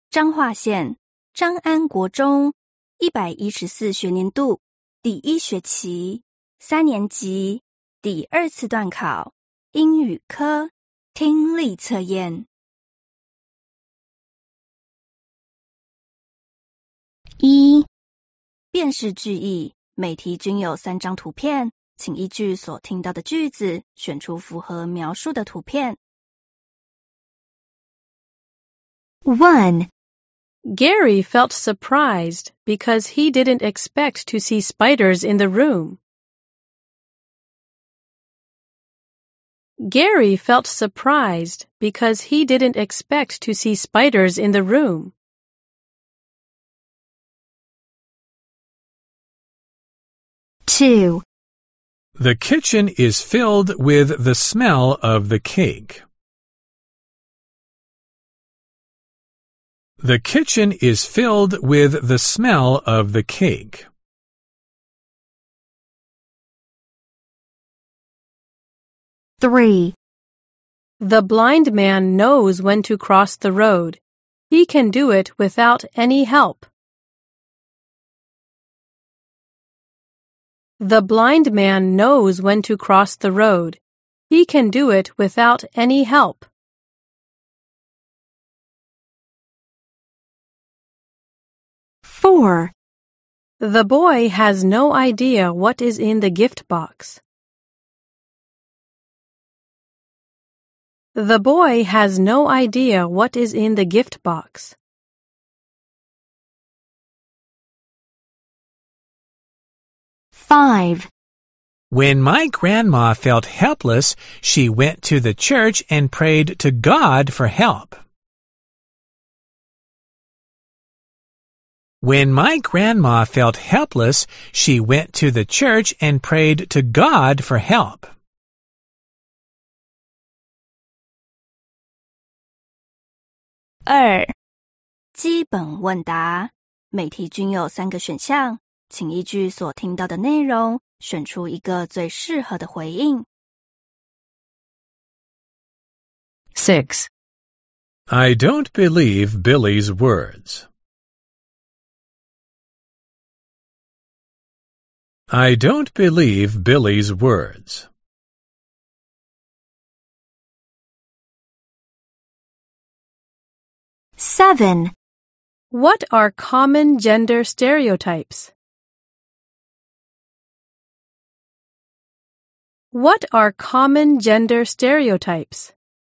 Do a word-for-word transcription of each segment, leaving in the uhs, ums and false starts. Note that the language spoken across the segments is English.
彰化县彰安国中一百一十四学年度第一学期三年级第二次段考英语科听力测验。一、辨识句意，每题均有三张图片，请依据所听到的句子选出符合描述的图片。 one. Gary felt surprised because he didn't expect to see spiders in the room. Gary felt surprised because he didn't expect to see spiders in the room. two. The kitchen is filled with the smell of the cake. The kitchen is filled with the smell of the cake. three. The blind man knows when to cross the road. He can do it without any help. The blind man knows when to cross the road. He can do it without any help. four. The boy has no idea what is in the gift box. The boy has no idea what is in the gift box. five. When my grandma felt helpless, she went to the church and prayed to God for help. When my grandma felt helpless, she went to the church and prayed to God for help. 二、基本问答，每题均有三个选项，请依据所听到的内容选出一个最适合的回应。 six. I don't believe Billy's words. I don't believe Billy's words. seven. What are common gender stereotypes? What are common gender stereotypes?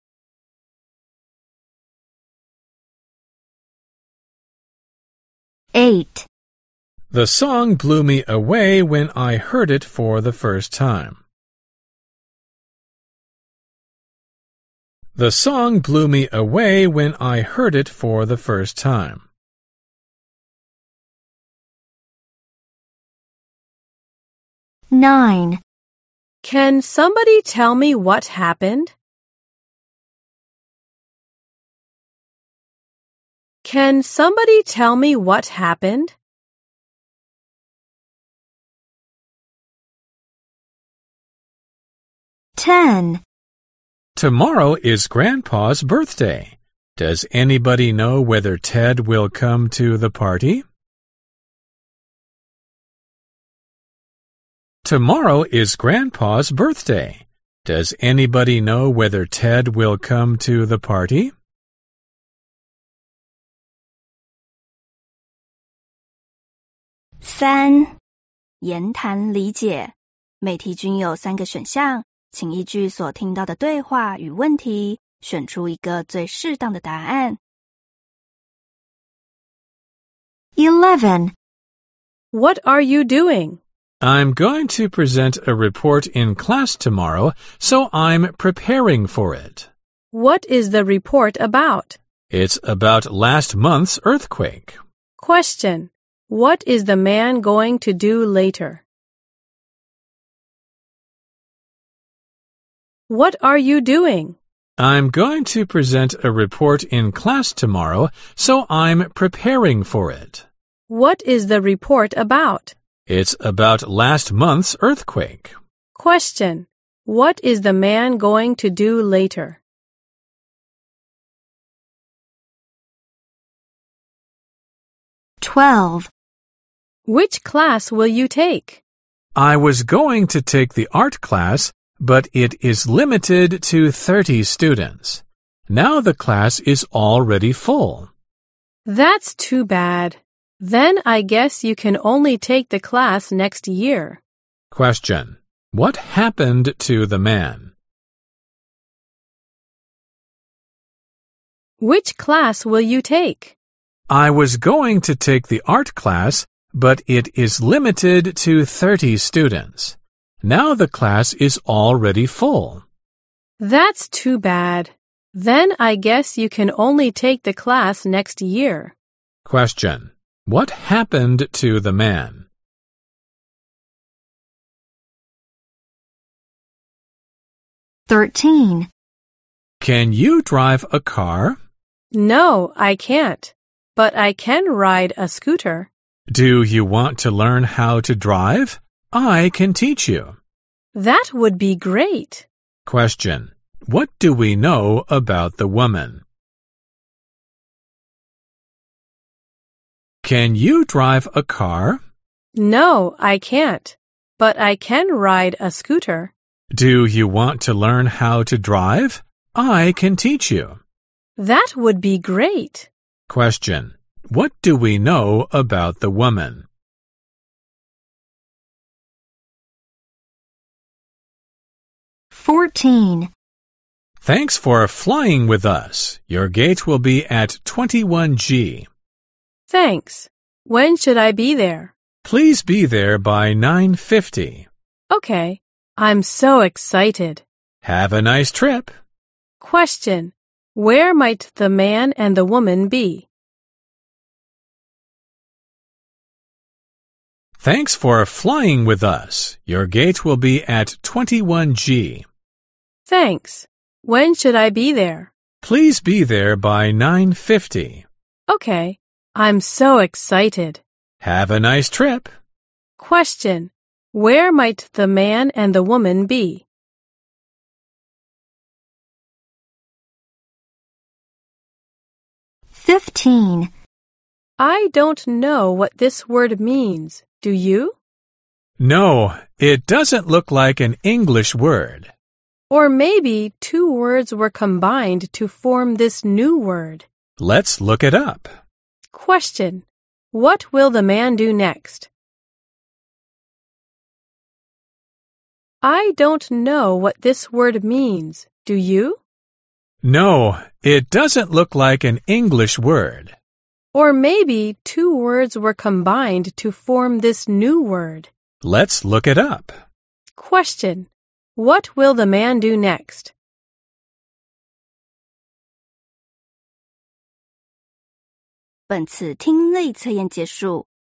eight. The song blew me away when I heard it for the first time. The song blew me away when I heard it for the first time. nine. Can somebody tell me what happened? Can somebody tell me what happened? ten. Tomorrow is Grandpa's birthday. Does anybody know whether Ted will come to the party? Tomorrow is Grandpa's birthday. Does anybody know whether Ted will come to the party? 三、言谈理解，每题均有三个选项，请依据所听到的对话与问题，选出一个最适当的答案。 eleven. What are you doing? I'm going to present a report in class tomorrow, so I'm preparing for it. What is the report about? It's about last month's earthquake. Question. What is the man going to do later? What are you doing? I'm going to present a report in class tomorrow, so I'm preparing for it. What is the report about? It's about last month's earthquake. Question. What is the man going to do later? twelve. Which class will you take? I was going to take the art class, but it is limited to thirty students. Now the class is already full. That's too bad. Then I guess you can only take the class next year. Question. What happened to the man? Which class will you take? I was going to take the art class, but it is limited to thirty students. Now the class is already full. That's too bad. Then I guess you can only take the class next year. Question. What happened to the man? Thirteen. Can you drive a car? No, I can't. But I can ride a scooter. Do you want to learn how to drive? I can teach you. That would be great. Question. What do we know about the woman? Can you drive a car? No, I can't. But I can ride a scooter. Do you want to learn how to drive? I can teach you. That would be great. Question. What do we know about the woman? Fourteen. Thanks for flying with us. Your gate will be at twenty-one G. Thanks. When should I be there? Please be there by nine fifty. Okay. I'm so excited. Have a nice trip. Question. Where might the man and the woman be? Thanks for flying with us. Your gate will be at twenty-one G. Thanks. When should I be there? Please be there by nine fifty. Okay. I'm so excited. Have a nice trip. Question. Where might the man and the woman be? Fifteen. I don't know what this word means. Do you? No, it doesn't look like an English word. Or maybe two words were combined to form this new word. Let's look it up. Question. What will the man do next? I don't know what this word means. Do you? No, it doesn't look like an English word. Or maybe two words were combined to form this new word. Let's look it up. Question. What will the man do next? 本次听力测验结束，